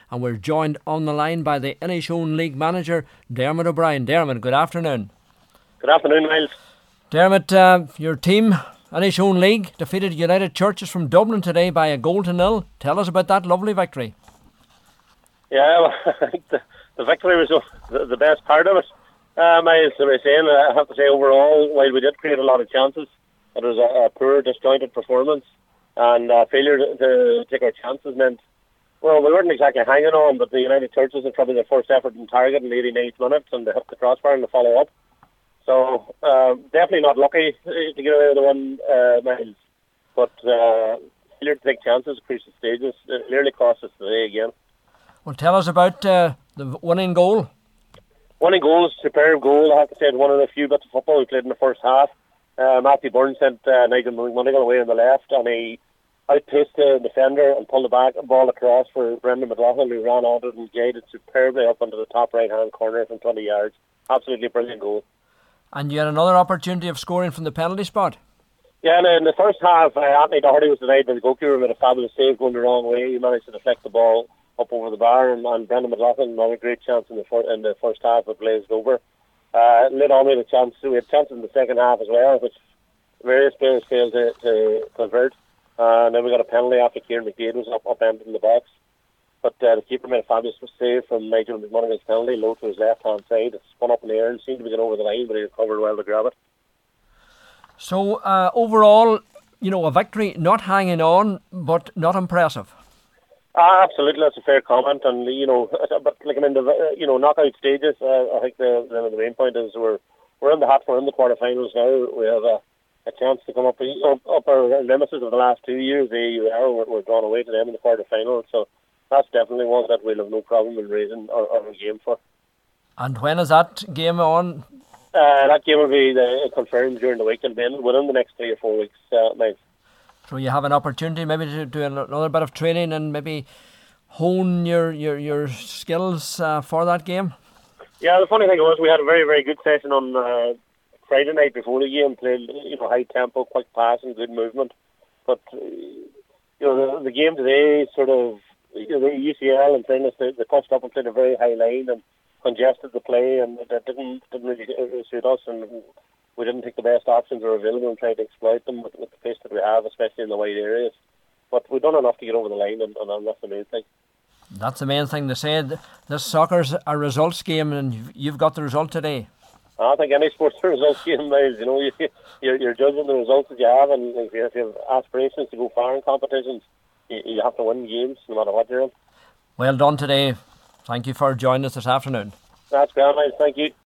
and we're joined on the line by the Inishowen League manager, Dermot O'Brien. Dermot, good afternoon. Good afternoon, Miles. Dermot, your team, Inishowen League, defeated United Churches from Dublin today by 1-0. Tell us about that lovely victory. Yeah, well, I think the victory was the best part of it. Miles, as I was saying, I have to say overall, while we did create a lot of chances, it was a poor, disjointed performance, and failure to take our chances meant, well, we weren't exactly hanging on, but the United Churches had probably their first effort in target in the 89th minute, and they hit the crossbar in the follow-up. So, definitely not lucky to get away with the one, Miles, but failure to take chances across the stages, it nearly cost us today again. Well, tell us about the winning goal. Winning goal is a superb goal. I have to say, it's one of the few bits of football we played in the first half. Matthew Byrne sent Nigel McMonigal away on the left, and he outpaced the defender and pulled the ball across for Brendan McLaughlin, who ran onto it and guided superbly up into the top right-hand corner from 20 yards. Absolutely brilliant goal. And you had another opportunity of scoring from the penalty spot. Yeah, in the first half, Anthony Doherty was denied by the goalkeeper with a fabulous save going the wrong way. He managed to deflect the ball up over the bar, and Brendan McLaughlin had a great chance in the first half, but blazed over. Led on with a chance. We had chances in the second half as well, which various players failed to convert. And then we got a penalty after Kieran McDade was upended in the box. But the keeper made a fabulous save from Nigel McMonigal's penalty, low to his left-hand side. It spun up in the air and seemed to be going over the line, but he recovered well to grab it. So overall, a victory, not hanging on, but not impressive. Absolutely, that's a fair comment, and but like in the knockout stages, I think the main point is we're in the hot, we're in the quarterfinals now. We have a chance to come up our nemesis of the last 2 years. We're drawn away to them in the quarterfinals, so that's definitely one that we'll have no problem in raising our game for. And when is that game on? That game will be confirmed during the week, and then within the next 3 or 4 weeks, Mike. So you have an opportunity maybe to do another bit of training and maybe hone your skills for that game? Yeah, the funny thing was we had a very, very good session on Friday night before the game. Played high tempo, quick passing, good movement. But the game today sort of the UCL and things they pushed up and played a very high line and congested the play, and that didn't really suit us, and we didn't think the best options were available and tried to exploit them with the pace that we have, especially in the wide areas. But we've done enough to get over the line, and that's the main thing. That's the main thing. They said this soccer's a results game, and you've got the result today. I think any sport's a results game, Miles. You're judging the results that you have, and if you have aspirations to go far in competitions, you have to win games no matter what you're in. Well done today. Thank you for joining us this afternoon. That's great, Miles. Thank you.